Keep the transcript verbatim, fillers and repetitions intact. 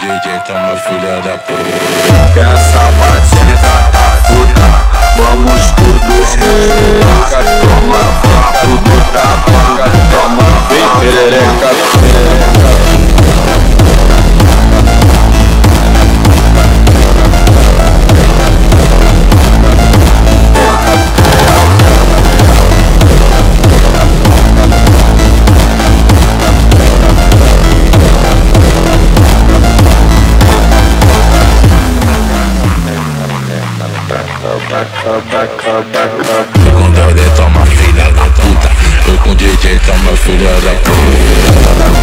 D J toma filha da puta. Essa batida tá puta, vamos tudo taca, toma vapo do tabaca, toma vem perereca, perereca. Com Dedé toma filha da puta, eu com D J toma filha da puta.